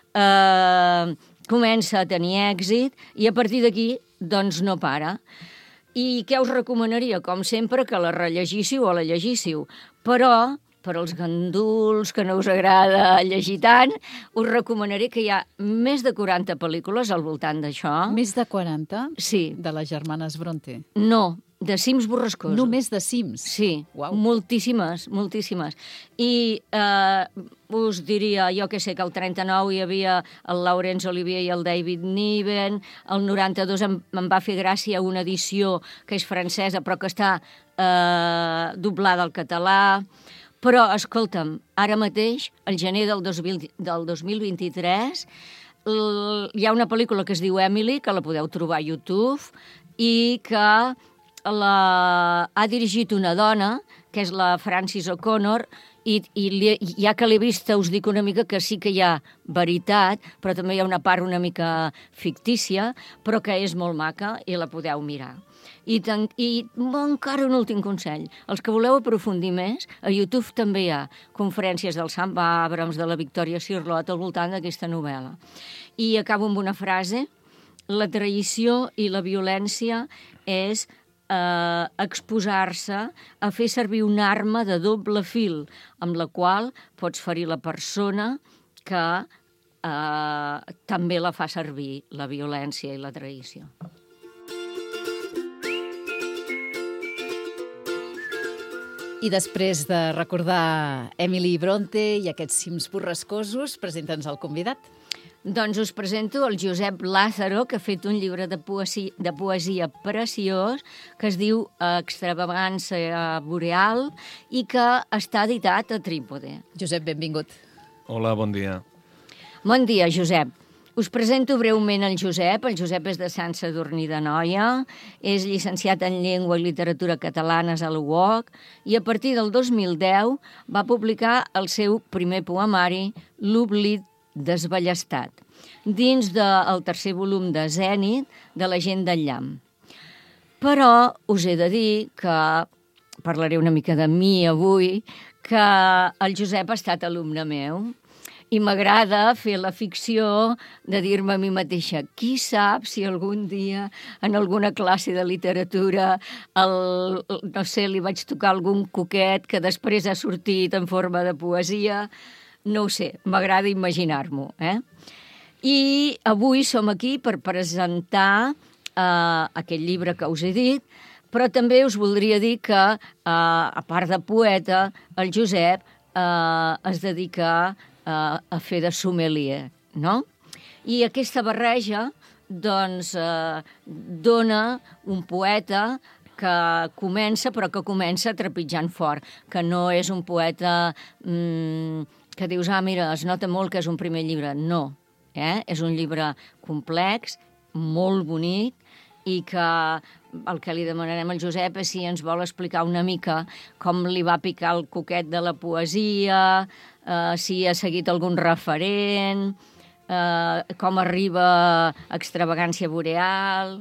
Eh, comença a tenir èxit i a partir d'aquí, doncs, no para. I què us recomanaria? Com sempre, que la rellegíssiu o la llegíssiu. Però per als ganduls que no us agrada llegir tant, us recomanaré que hi ha més de quaranta pel·lícules al voltant d'això. Més de quaranta? Sí. De les germanes Bronte? No, de Cims borrascosos. Només de Cims? Sí, Uau. moltíssimes, moltíssimes. I eh, us diria, jo que sé, que el trenta-nou hi havia el Laurence Olivier i el David Niven, el noranta-dos em, em va fer gràcia una edició que és francesa però que està eh, doblada al català. Però, escolta'm, ara mateix, al gener del dos mil, del dos mil vint-i-tres, l, hi ha una pel·lícula que es diu Emily, que la podeu trobar a YouTube, i que la, ha dirigit una dona, que és la Frances O'Connor, i, i li, ja que l'he vista us dic una mica que sí que hi ha veritat, però també hi ha una part una mica fictícia, però que és molt maca i la podeu mirar. I, ten, i encara un últim consell. Els que voleu aprofundir més, a YouTube també hi ha conferències del Sam Abrams, de la Victoria Cirlot, al voltant d'aquesta novel·la. I acabo amb una frase. La traïció i la violència és eh, exposar-se a fer servir una arma de doble fil, amb la qual pots ferir la persona que eh, també la fa servir, la violència i la traïció. I després de recordar Emily Bronte i aquests cims borrascosos, presenta'ns el convidat. Doncs us presento el Josep Lázaro, que ha fet un llibre de poesia, de poesia preciós que es diu Extravagància boreal i que està editat a Trípode. Josep, benvingut. Hola, bon dia. Bon dia, Josep. Us presento breument el Josep. El Josep és de Sant Sadurní d'Anoia, és llicenciat en Llengua i Literatura Catalanes a l'U O C i a partir del dos mil deu va publicar el seu primer poemari, L'oblit desballestat, dins del tercer volum de Zènit de la gent del llamp. Però us he de dir que, parlaré una mica de mi avui, que el Josep ha estat alumne meu. I m'agrada fer la ficció de dir-me a mi mateixa qui sap si algun dia en alguna classe de literatura el, no sé, li vaig tocar algun coquet que després ha sortit en forma de poesia. No ho sé, m'agrada imaginar-m'ho. Eh? I avui som aquí per presentar eh, aquest llibre que us he dit, però també us voldria dir que, eh, a part de poeta, el Josep eh, es dedica a fer de sommelier, no? I aquesta barreja, doncs, eh, dona un poeta que comença, però que comença trepitjant fort, que no és un poeta mmm, que dius, ah, mira, es nota molt que és un primer llibre. No, eh? És un llibre complex, molt bonic, i que el que li demanarem al Josep és si ens vol explicar una mica com li va picar el coquet de la poesia, eh, si ha seguit algun referent, eh, com arriba Extravagància boreal.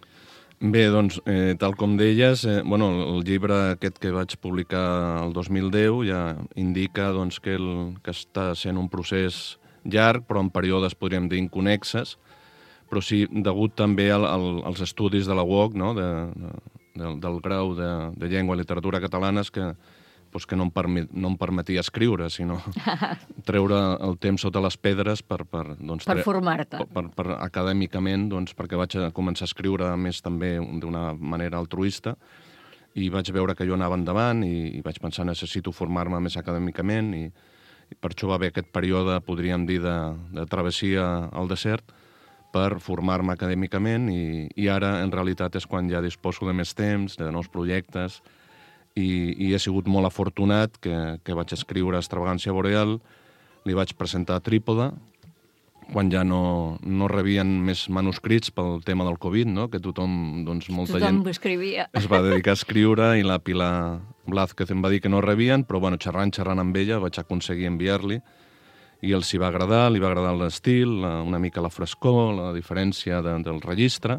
Bé, doncs, eh, tal com deies, eh, bueno, el llibre aquest que vaig publicar el dos mil deu ja indica doncs, que, el, que està sent un procés llarg, però en períodes, podríem dir, inconexes, però sí, degut també al, al, als estudis de la U O C, no? de, de, del grau de, de Llengua i Literatura Catalanes, que, doncs, que no, em permet, no em permetia escriure, sinó treure el temps sota les pedres per... Per, doncs, per formar-te. Per, per, per, acadèmicament, doncs, perquè vaig a començar a escriure més també d'una manera altruista, i vaig veure que jo anava endavant, i, i vaig pensar, necessito formar-me més acadèmicament, i, i per això va haver aquest període, podríem dir, de, de travessia al desert, per formar-me acadèmicament, i, i ara, en realitat, és quan ja disposo de més temps, de nous projectes, i, i he sigut molt afortunat que, que vaig escriure Extravagància boreal, li vaig presentar a Trípode, quan ja no, no rebien més manuscrits pel tema del Covid, no? Que tothom, doncs, molta tothom gent escrivia. Es va dedicar a escriure, i la Pilar Blázquez em va dir que no rebien, però bueno, xerrant, xerrant amb ella, vaig aconseguir enviar-li, i els hi va agradar, li va agradar l'estil, una mica la frescor, la diferència de, del registre,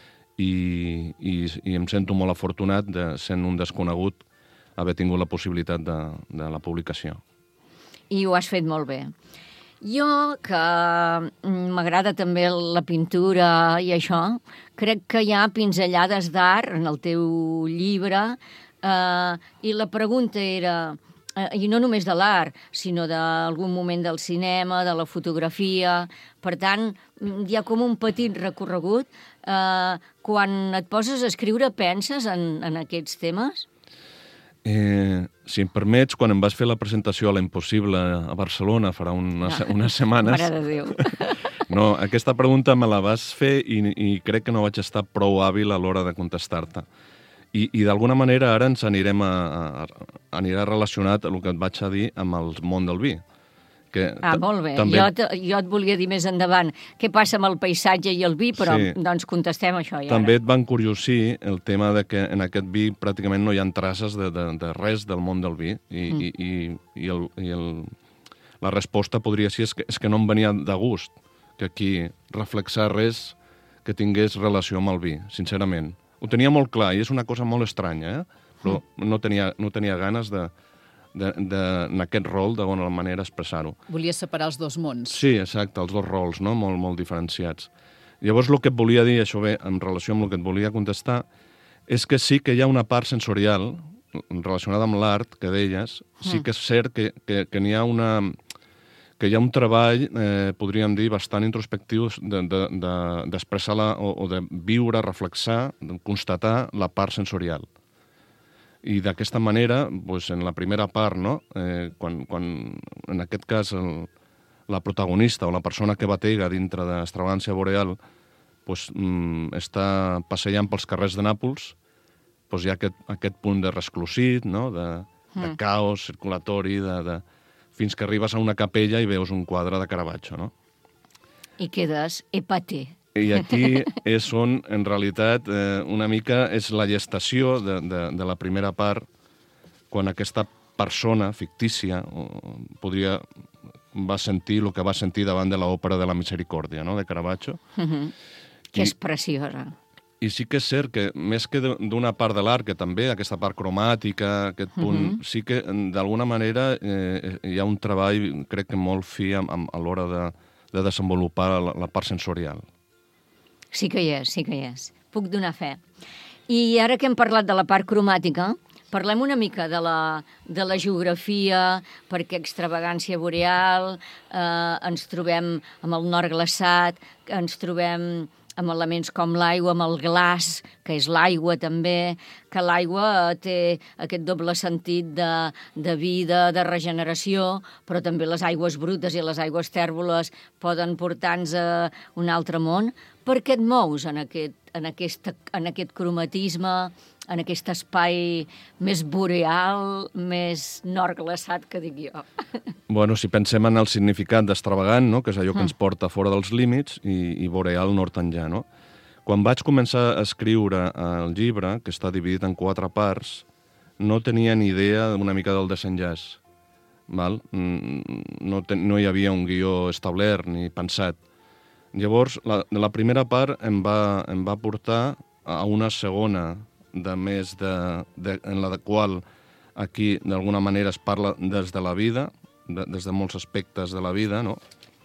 i, i, i em sento molt afortunat, de, sent un desconegut, haver tingut la possibilitat de, de la publicació. I ho has fet molt bé. Jo, que m'agrada també la pintura i això, crec que hi ha pinzellades d'art en el teu llibre, eh, i la pregunta era... I no només de l'art, sinó d'algun moment del cinema, de la fotografia. Per tant, hi ha com un petit recorregut. Eh, quan et poses a escriure, penses en, en aquests temes? Eh, si em permets, quan em vas fer la presentació a la Impossible a Barcelona farà unes, no. unes setmanes... Mare de Déu. No, aquesta pregunta me la vas fer i, i crec que no vaig estar prou hàbil a l'hora de contestar-te. I, i d'alguna manera ara ens anirem a, a, anirà relacionat a el que et vaig a dir amb el món del vi. Que ah, molt bé. També... Jo, te, jo et volia dir més endavant què passa amb el paisatge i el vi, però sí. Doncs contestem això ja. També ara. et va encuriosir el tema de que en aquest vi pràcticament no hi ha traces de, de, de res del món del vi. I, mm. i, i, i, el, i el, la resposta podria ser és que, és que no em venia de gust que aquí reflexar res que tingués relació amb el vi, sincerament. Ho tenia molt clar, i és una cosa molt estranya, eh? Però mm. no, tenia, no tenia ganes de, de, de, en aquest rol d'alguna manera expressar-ho. Volies separar els dos mons. Sí, exacte, els dos rols, no? Molt, molt diferenciats. Llavors, el que et volia dir, això bé, en relació amb el que et volia contestar, és que sí que hi ha una part sensorial relacionada amb l'art, que deies, mm. sí que és cert que, que, que n'hi ha una... que hi ha un treball, eh, podríem dir, bastant introspectiu d'expressar de, de, de o, o de viure, reflexar, de constatar la part sensorial. I d'aquesta manera, doncs, en la primera part, no? eh, quan, quan en aquest cas el, la protagonista o la persona que batega dintre d'Extravagància Boreal doncs, mm, està passejant pels carrers de Nàpols, doncs hi ha aquest, aquest punt de resclosit, no? de, de Mm. caos circulatori, de, de... fins que arribes a una capella i veus un quadre de Caravaggio, no? I quedes epaté. I aquí és on, en realitat, eh, una mica és la gestació de, de, de la primera part, quan aquesta persona fictícia o, podria, va sentir el que va sentir davant de l'òpera de la Misericòrdia, no?, de Caravaggio. Uh -huh. Que I- és preciosa. I sí que és cert que, més que de- d'una part de l'art, que també aquesta part cromàtica, aquest punt, Mhm. sí que d'alguna manera eh, hi ha un treball, crec que molt fi amb, amb, a l'hora de, de desenvolupar la, la part sensorial. Sí que hi és, sí que hi és. Puc donar fe. I ara que hem parlat de la part cromàtica, parlem una mica de la, de la geografia, perquè Extravagància Boreal, eh, ens trobem amb el nord glaçat, ens trobem amb elements com l'aigua, amb el glaç, que és l'aigua també, que l'aigua té aquest doble sentit de, de vida, de regeneració, però també les aigües brutes i les aigües tèrboles poden portar-nos a un altre món. Per què et mous en aquest, en aquesta, en aquest cromatisme, en aquest espai més boreal, més nord glaçat, que dic jo? Bueno, si pensem en el significat d'extravagant, no?, que és allò que ens porta fora dels límits, i, i boreal nord enllà, no? Quan vaig començar a escriure el llibre, que està dividit en quatre parts, no tenia ni idea una mica del desenllaç. Val? No, ten, no hi havia un guió establert ni pensat. Llavors, la, la primera part em va, em va portar a una segona, de més de, de, en la qual aquí d'alguna manera es parla des de la vida, de, des de molts aspectes de la vida, no?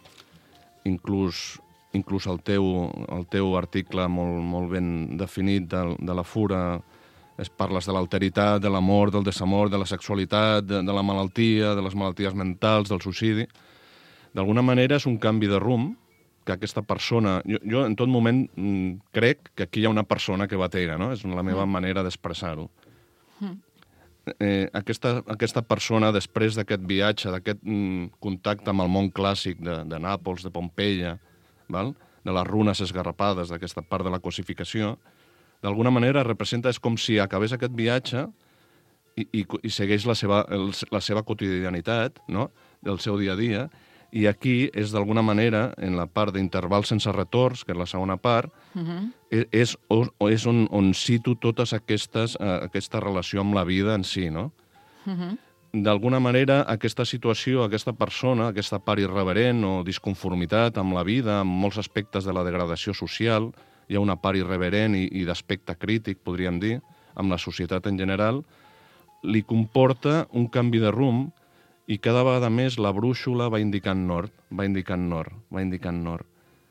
Inclús, inclús el, teu, el teu article molt, molt ben definit de, de la fura, es parles de l'alteritat, de l'amor, del desamor, de la sexualitat, de, de la malaltia, de les malalties mentals, del suïcidi. D'alguna manera és un canvi de rumb que aquesta persona... Jo, jo en tot moment mm, crec que aquí hi ha una persona que batega, no? És la meva mm. manera d'expressar-ho. Mm. Eh, aquesta, aquesta persona, després d'aquest viatge, d'aquest mm, contacte amb el món clàssic de, de Nàpols, de Pompeia, val? De les runes esgarrapades, d'aquesta part de la cosificació, d'alguna manera representa, és com si acabés aquest viatge i, i, i segueix la seva, el, la seva quotidianitat, no?, del seu dia a dia, i aquí és d'alguna manera, en la part d'intervals sense retorns, que és la segona part, uh -huh. és, és on, on cito totes aquestes, uh, aquesta relació amb la vida en si, no? Uh -huh. D'alguna manera, aquesta situació, aquesta persona, aquesta part irreverent o disconformitat amb la vida, amb molts aspectes de la degradació social, hi ha una part irreverent i, i d'aspecte crític, podríem dir, amb la societat en general, li comporta un canvi de rumb i cada vegada més la brúixola va indicant nord, va indicant nord, va indicant nord.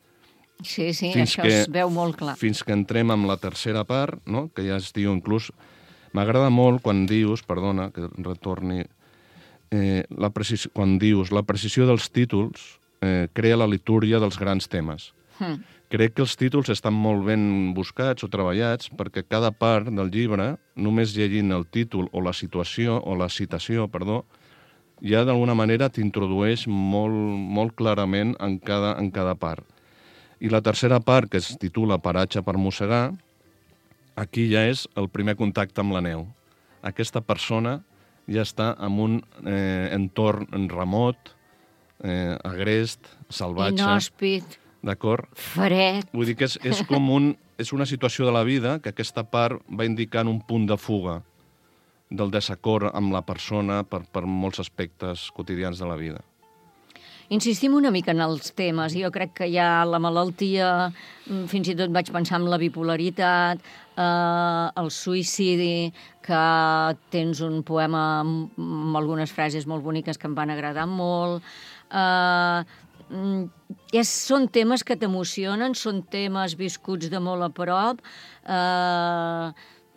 Sí, sí, fins això que, es veu molt clar. Fins que entrem amb la tercera part, no?, que ja es diu inclús... M'agrada molt quan dius, perdona, que retorni, eh, la precisió, quan dius la precisió dels títols eh, crea la litúrgia dels grans temes. Mm. Crec que els títols estan molt ben buscats o treballats perquè cada part del llibre, només llegint el títol o la situació, o la citació, perdó, ja d'alguna manera t'introdueix molt, molt clarament en cada, en cada part. I la tercera part, que es titula Paratge per mossegar, aquí ja és el primer contacte amb la neu. Aquesta persona ja està en un eh, entorn remot, eh, agrest, salvatge... Inhòspit. D'acord? Fred. Vull dir que és, és com un, és una situació de la vida que aquesta part va indicant un punt de fuga del desacord amb la persona per, per molts aspectes quotidians de la vida. Insistim una mica en els temes. Jo crec que hi ha la malaltia, fins i tot vaig pensar en la bipolaritat, eh, el suïcidi, que tens un poema amb, amb algunes frases molt boniques que em van agradar molt. Eh, és, són temes que t'emocionen, són temes viscuts de molt a prop, eh,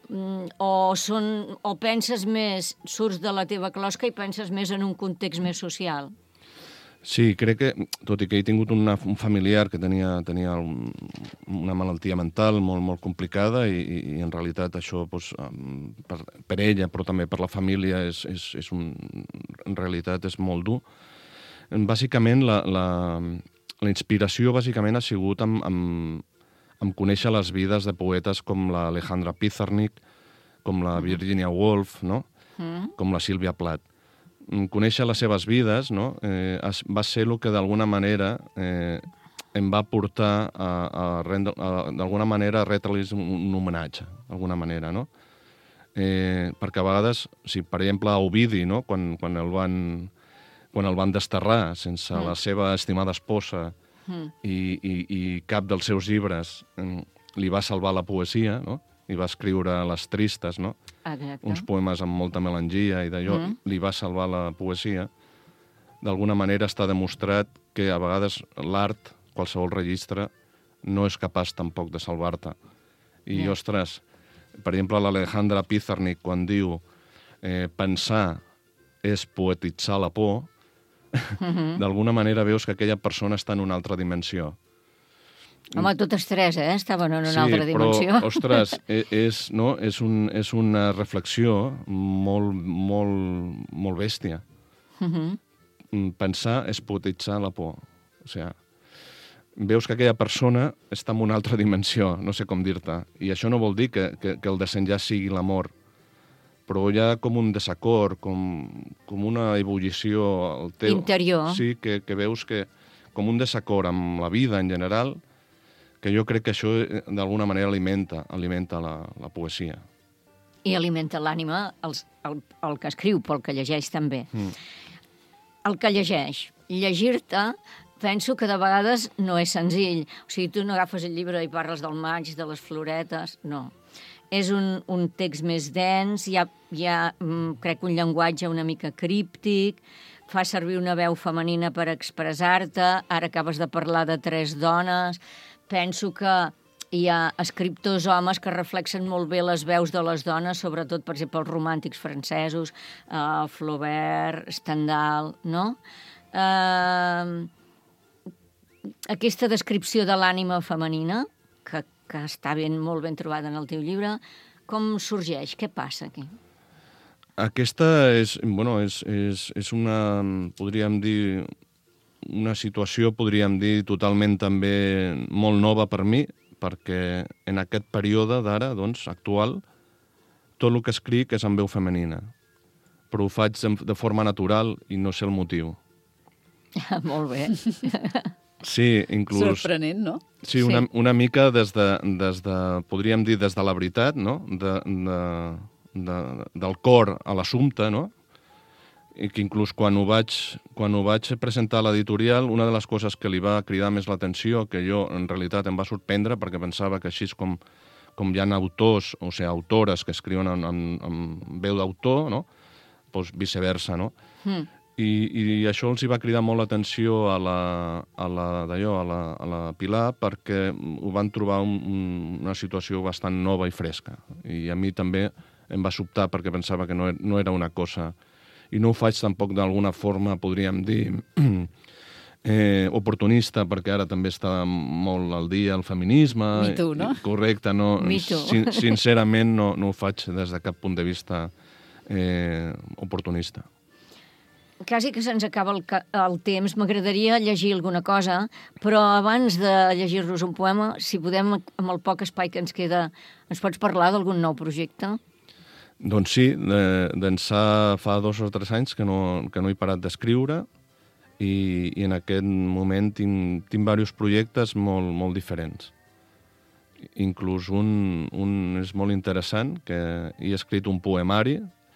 o, són, o penses més, surts de la teva closca i penses més en un context més social? Sí, crec que, tot i que he tingut una, un familiar que tenia, tenia un, una malaltia mental molt, molt complicada i, i en realitat això doncs, per, per ella, però també per la família, és, és, és un, en realitat és molt dur. Bàsicament, la, la, la inspiració bàsicament ha sigut amb, amb, amb conèixer les vides de poetes com l'Alejandra Pizarnik, com la Virginia Woolf, no? Mm. Com la Sílvia Plath. Conèixer les seves vides, no? eh, va ser el que d'alguna manera eh, em va portar a, a, a d'alguna manera a retre-los un, un homenatge, d'alguna manera, no? Eh, perquè a vegades, si per exemple a Ovidi, no? quan, quan, el van, quan el van desterrar sense mm. la seva estimada esposa mm. i, i, i cap dels seus llibres eh, li va salvar la poesia, no? I va escriure Les Tristes, no? Exacte. Uns poemes amb molta melangia i d'allò, mm. li va salvar la poesia. D'alguna manera està demostrat que a vegades l'art, qualsevol registre, no és capaç tampoc de salvar-te. I, yeah. ostres, per exemple, l'Alejandra Pizarnik, quan diu eh, pensar és poetitzar la por, mm-hmm. d'alguna manera veus que aquella persona està en una altra dimensió. Home, totes tres, eh? Estaven en una sí, altra dimensió. Però, ostres, és, no? és, un, és una reflexió molt, molt, molt bèstia. Uh-huh. Pensar és poetitzar la por. O sigui, veus que aquella persona està en una altra dimensió, no sé com dir-te. I això no vol dir que, que, que el desenllaç sigui l'amor, però hi ha com un desacord, com, com una ebullició al teu... interior. Sí, que, que veus que com un desacord amb la vida en general, que jo crec que això d'alguna manera alimenta, alimenta la, la poesia. I alimenta l'ànima el, el, el que escriu, però el que llegeix també. Mm. El que llegeix. Llegir-te, penso que de vegades no és senzill. O sigui, tu no agafes el llibre i parles del maig, de les floretes, no. És un, un text més dens, hi ha, hi ha crec, un llenguatge una mica críptic, fa servir una veu femenina per expressar-te, ara acabes de parlar de tres dones. Penso que hi ha escriptors homes que reflexen molt bé les veus de les dones, sobretot, per exemple, els romàntics francesos, uh, Flaubert, Stendhal, no? Uh, aquesta descripció de l'ànima femenina, que, que està ben, molt ben trobada en el teu llibre, com sorgeix? Què passa aquí? Aquesta és, bueno, és, és, és una, podríem dir, una situació, podríem dir, totalment també molt nova per mi, perquè en aquest període d'ara, doncs, actual, tot el que escric és en veu femenina. Però ho faig de forma natural i no sé el motiu. Molt bé. Sí, inclús... Sorprenent, no? Sí, una, una mica des de, des de, podríem dir, des de la veritat, no? De, de, de, del cor a l'assumpte, no? I que inclús quan ho vaig, quan ho vaig presentar a l'editorial, una de les coses que li va cridar més l'atenció, que jo en realitat em va sorprendre, perquè pensava que així com, com hi ha autors, o sigui, autores que escriuen en, en, en veu d'autor, no? Doncs viceversa, no? Mm. I, I això els hi va cridar molt l'atenció a la, a la, d'allò, a la, a la Pilar, perquè ho van trobar un, un, una situació bastant nova i fresca. I a mi també em va sobtar perquè pensava que no, no era una cosa... I no ho faig tampoc d'alguna forma, podríem dir, eh, oportunista, perquè ara també està molt al dia el feminisme. Me too, no? Correcte, no, Me too. sin, sincerament no, no ho faig des de cap punt de vista eh, oportunista. Quasi que se'ns acaba el, el temps. M'agradaria llegir alguna cosa, però abans de llegir-nos un poema, si podem, amb el poc espai que ens queda, ens pots parlar d'algun nou projecte? Doncs sí, d'ençà fa dos o tres anys que no, que no he parat d'escriure i, i en aquest moment tinc, tinc diversos projectes molt, molt diferents. Inclús un, un és molt interessant, que he escrit un poemari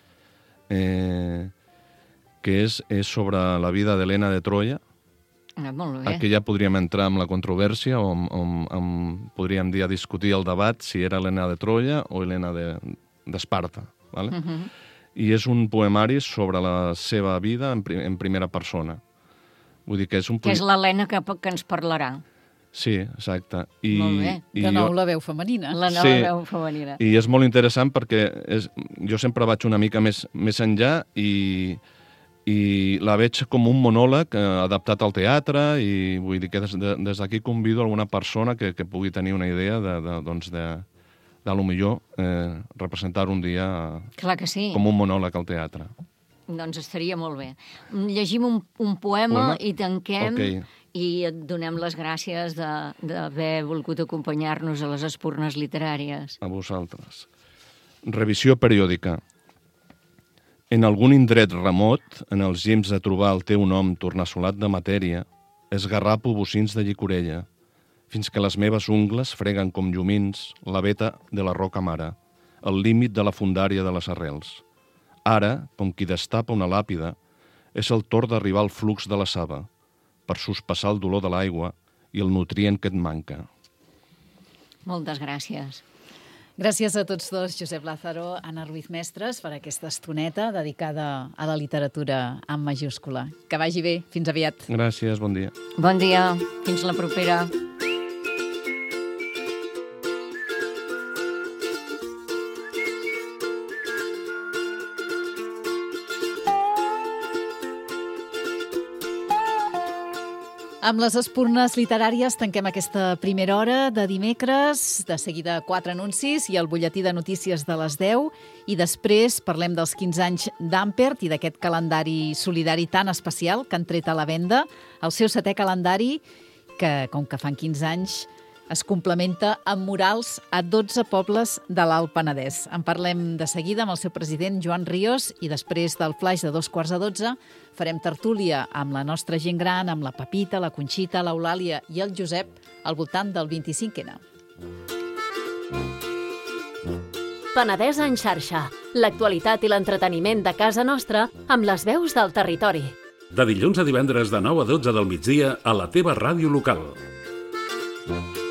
eh, que és, és sobre la vida d'Helena de Troia. Ah, molt bé. Aquí ja podríem entrar en la controvèrsia o amb, amb, amb, podríem dir a discutir el debat si era Helena de Troia o Helena d'Esparta. De, vale? Uh-huh. I és un poemari sobre la seva vida en, prim, en primera persona. Vull dir que és un... Que és l'Helena que, que ens parlarà. Sí, exacte. I, molt bé. I de nou jo... la veu femenina. La nova sí, veu femenina. I és molt interessant perquè és, jo sempre vaig una mica més, més enllà i, i la veig com un monòleg eh, adaptat al teatre, i vull dir que des, de, des d'aquí convido alguna persona que, que pugui tenir una idea de, de, doncs de, de lo millor eh, representar un dia Clar que sí. com un monòleg al teatre. Doncs estaria molt bé. Llegim un, un poema, poema i tanquem, okay. I et donem les gràcies d'haver volgut acompanyar-nos a les espurnes literàries. A vosaltres. Revisió periòdica. En algun indret remot, en els gims de trobar el teu nom tornassolat de matèria, esgarrapo bocins de llicorella, fins que les meves ungles freguen com llumins la veta de la roca mare, el límit de la fundària de les arrels. Ara, com qui destapa una làpida, és el torn d'arribar al flux de la saba, per sospassar el dolor de l'aigua i el nutrient que et manca. Moltes gràcies. Gràcies a tots dos, Josep Lázaro, Anna Ruiz Mestres, per aquesta estoneta dedicada a la literatura en majúscula. Que vagi bé. Fins aviat. Gràcies, bon dia. Bon dia. Fins la propera. Amb les espurnes literàries tanquem aquesta primera hora de dimecres, de seguida quatre anuncis i el butlletí de notícies de les deu, i després parlem dels quinze anys d'Ampert i d'aquest calendari solidari tan especial que han tret a la venda, el seu setè calendari, que, com que fan quinze anys, es complementa amb murals a dotze pobles de l'Alt Penedès. En parlem de seguida amb el seu president, Joan Ríos, i després del flaix de dos quarts de dotze farem tertúlia amb la nostra gent gran, amb la Pepita, la Conxita, l'Eulàlia i el Josep, al voltant del vint-i-cinc ena. Penedès en xarxa. L'actualitat i l'entreteniment de casa nostra amb les veus del territori. De dilluns a divendres de nou a dotze del migdia a la teva ràdio local.